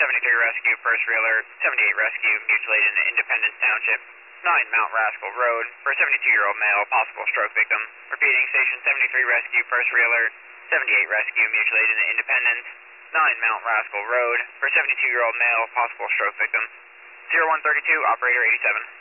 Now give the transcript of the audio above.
Rescue, first Realer, 78 Rescue, mutilated in Independence Township, 9 Mount Rascal Road, for a 72-year-old male, possible stroke victim. Repeating, Station 73 Rescue, first Realer, 78 Rescue, mutilated in Independence, 9 Mount Rascal Road, for a 72-year-old male, possible stroke victim. 0132, Operator 87.